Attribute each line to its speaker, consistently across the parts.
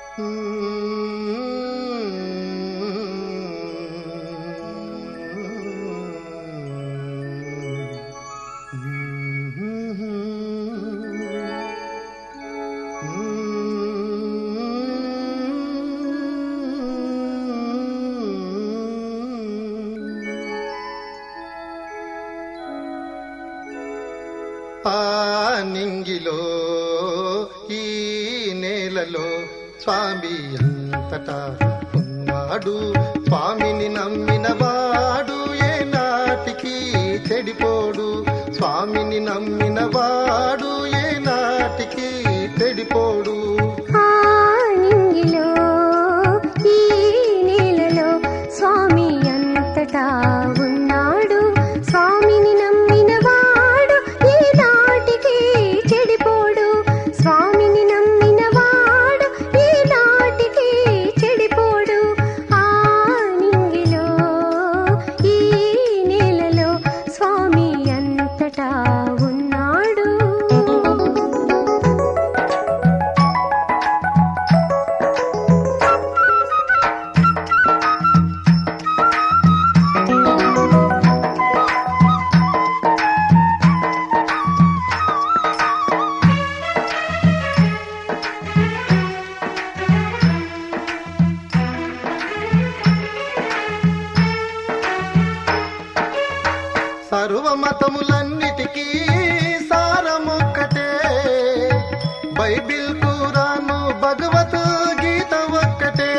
Speaker 1: ఆ నింగిలో ఈ నేలలో స్వామి అంతటా ఉన్నాడు. స్వామిని నమ్మిన వాడు ఏ నాటికి చెడిపోడు. స్వామిని నమ్మిన వాడు ఏ నాటికి చెడిపోడు.
Speaker 2: ఆ నింగిలో ఈ నేలలో స్వామి అంతటా ఉన్నాడు. స్వామిని నమ్మిన వాడు ఏ నాటికి చెడిపోడు. స్వామిని నమ్మిన వాడు ఏ నాటికి చెడిపోడు. ఆ నింగిలో ఈ నేలలో స్వామి అంతటా ఉన్నాడు.
Speaker 1: సర్వమతములన్నిటికీ సారమొక్కటే. బైబిల్ ఖురాను భగవద్గీత ఒక్కటే.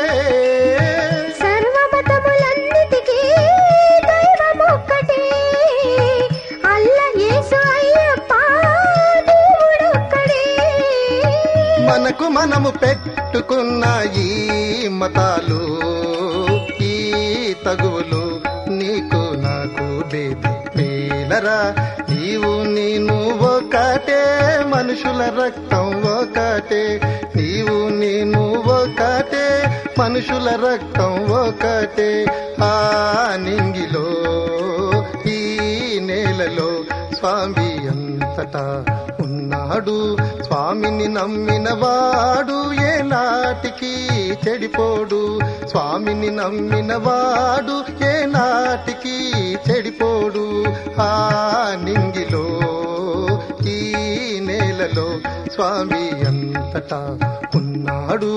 Speaker 2: సర్వమతములన్నిటికీ దైవమొక్కటే. అల్లా యేసు అయ్యప్ప దేవుడొక్కడే.
Speaker 1: మనకు మనము పెట్టుకున్న ఈ మతాలు, ఈ తగువులు నీకు నాకు బేదరా. నీవు నేను ఒకటే, మనుషుల రక్తం ఒకటే. నీవు నేను ఒకటే, మనుషుల రక్తం ఒకటే. ఆ నింగిలో ఈ నేలలో స్వామి అంతటా ఉన్నాడు. స్వామిని నమ్మిన వాడు ఏ నాటికి చెడిపోడు. స్వామిని నమ్మిన వాడు ఏ నాటికి చెడిపోడు. ఆ నింగిలో ఈ నేలలో స్వామి అంతటా ఉన్నాడు.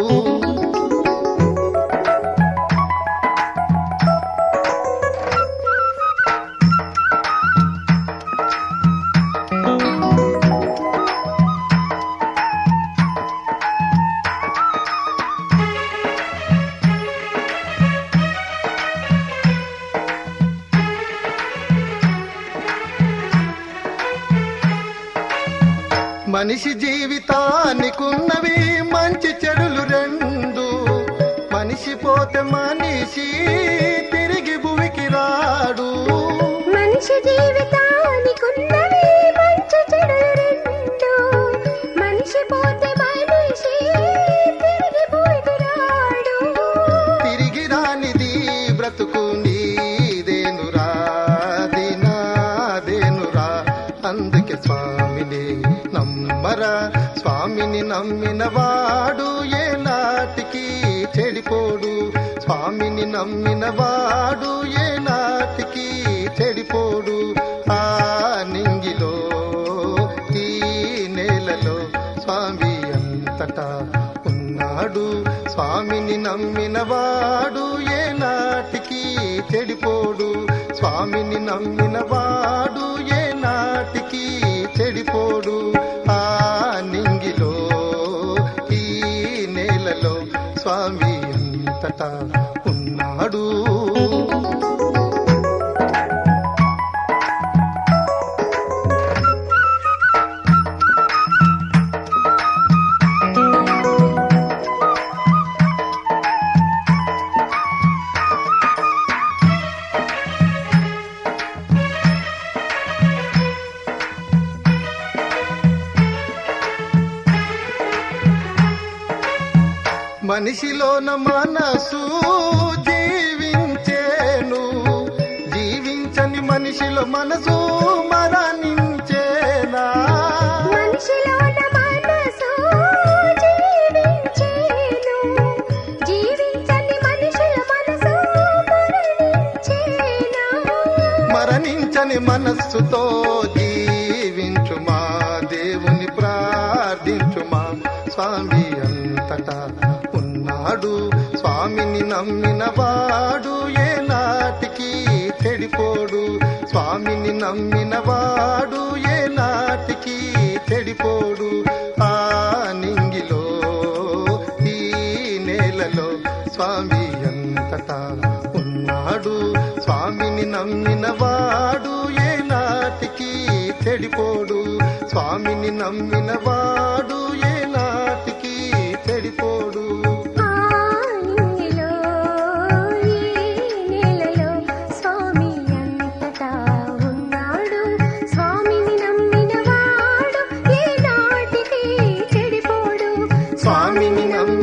Speaker 1: మనిషి జీవితానికున్నవి మంచి చెడులు రెండు. మనిషి పోతే మనిషి తిరిగి భూమికి రాడు.
Speaker 2: మనిషి జీవితానికున్నవి మంచి చెడులు రెండు. మనిషి పోతే మనిషి తిరిగి భూమికి రాడు.
Speaker 1: తిరిగి రానిది బ్రతుకు నీదేనురా, దినాదేనురా. అందుకే స్వామిని నమ్మరా. స్వామిని నమ్మిన వాడు ఏ నాటికి చెడిపోడు. స్వామిని నమ్మిన వాడు ఏ నాటికి చెడిపోడు. ఆ నింగిలో ఈ నేలలో స్వామి అంతటా ఉన్నాడు. స్వామిని నమ్మిన వాడు ఏ నాటికి చెడిపోడు. స్వామిని నమ్మిన వాడు ఏ నాటికి చెడిపోడు. ఆ నింగిలో ఈ నేలలో స్వామి అంతటా ఉన్నాడు. మనిషిలోన మనసు జీవించేను. జీవించని మనిషిలో మనసు మరణించేనా.
Speaker 2: మనిషిలోన మనసు జీవించేను.
Speaker 1: మనస్సుతో జీవించుమా, దేవుని ప్రార్థించుమా. స్వామి అంతటా ఉన్నాడు, స్వామిని నమ్మిన వాడు ఏ నాటికి చెడిపోడు. స్వామిని నమ్మిన వాడు ఏ నాటికి చెడిపోడు. ఆ నింగిలో ఈ నేలలో స్వామి అంతటా ఉన్నాడు, స్వామిని నమ్మిన వాడు ఏ నాటికి చెడిపోడు. స్వామిని నమ్మిన వాడు ఏ నాటికి చెడిపోడు.
Speaker 2: ఆ నింగిలో ఈ నేలలో స్వామి అంతటా ఉన్నాడు, స్వామిని నమ్మిన వాడు ఏ నాటికి చెడిపోడు.
Speaker 1: స్వామిని నమ్మిన